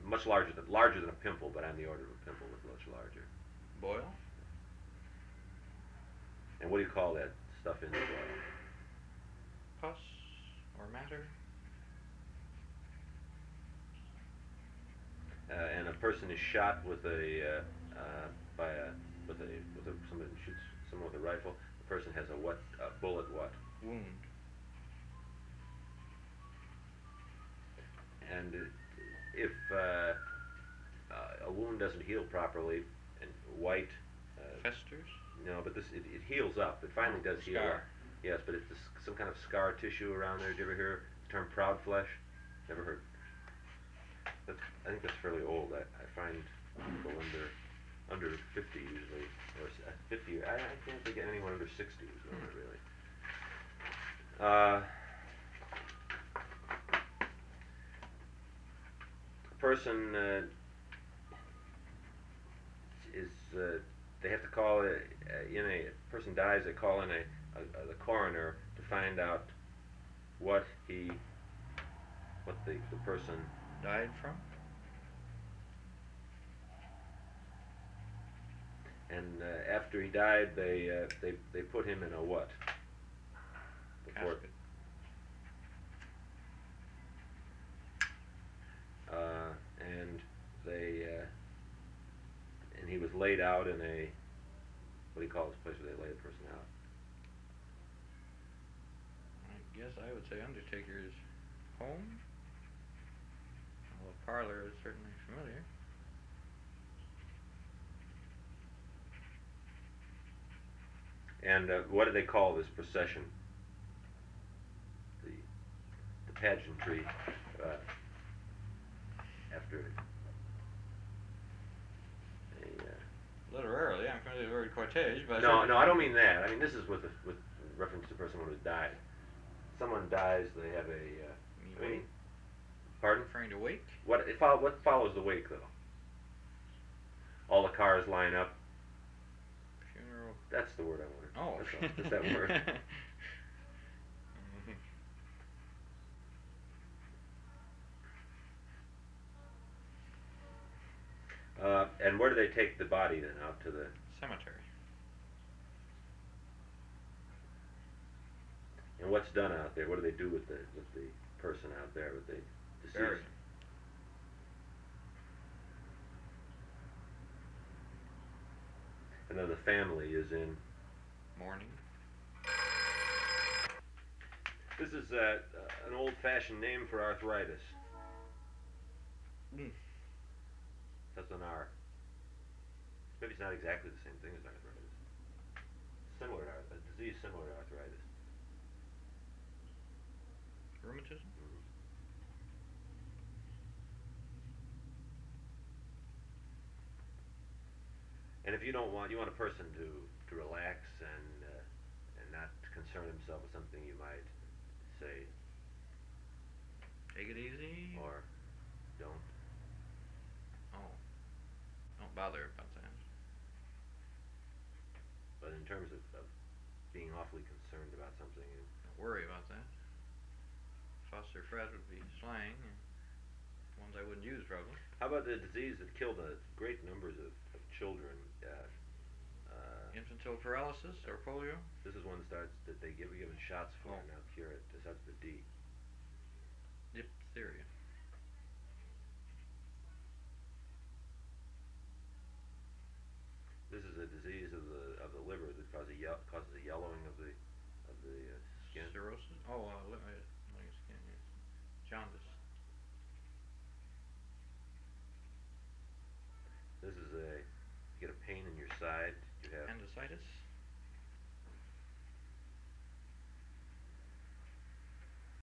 much larger than a pimple, but on the order of a pimple, but much larger. Boil? And what do you call that stuff in the boil? Pus or matter? And a person is shot with a by a with a somebody shoots someone with a rifle. The person has a what? A bullet what? Wound. And if a wound doesn't heal properly, and white. Festers? No, but it heals up. It finally does heal Scar. up. Yes, but it's some kind of scar tissue around there. Did you ever hear the term proud flesh? Never heard. I think that's fairly old. I find people under 50 usually, or 50. I can't think of anyone under 60 who's known it really. A person is they have to call in a person dies. They call in the coroner to find out what the person Died from? and after he died, they put him in a what? Casket. And he was laid out in a, what do you call this place where they lay the person out? I guess I would say undertaker's home. Well, a parlor is certainly familiar. And what do they call this procession? The pageantry after a. Literally, I'm familiar with the word cortege, but No, I don't mean that. I mean this is with reference to the person who has died. Someone dies, they have a. wake. Pardon? Referring to wake? What follows the wake though? All the cars line up. Funeral. That's the word I wanted. Oh. That's all. Just that word. And where do they take the body then? Out to the Cemetery. and what's done out there? What do they do with the person out there with the deceased? Bury. And then the family is in Mourning. This is an old-fashioned name for arthritis. That's an R. Maybe it's not exactly the same thing as arthritis. Similar to a disease similar to arthritis. Rheumatism? Mm-hmm. And if you want a person to relax and not concern himself with something, you might say, take it easy. or don't. Oh. Don't bother about that. But in terms of being awfully concerned about something, Don't worry about that. Fuss or fret would be slang, and ones I wouldn't use probably. how about the disease that killed great numbers of children? Infantile paralysis or polio? This is one that they given shots for and now cure it. This starts with D. Diphtheria. This is a disease of the liver that causes a yellowing of the skin. Cirrhosis? Oh, skin, yeah. Jaundice. This is you get a pain in your side. You have Appendicitis?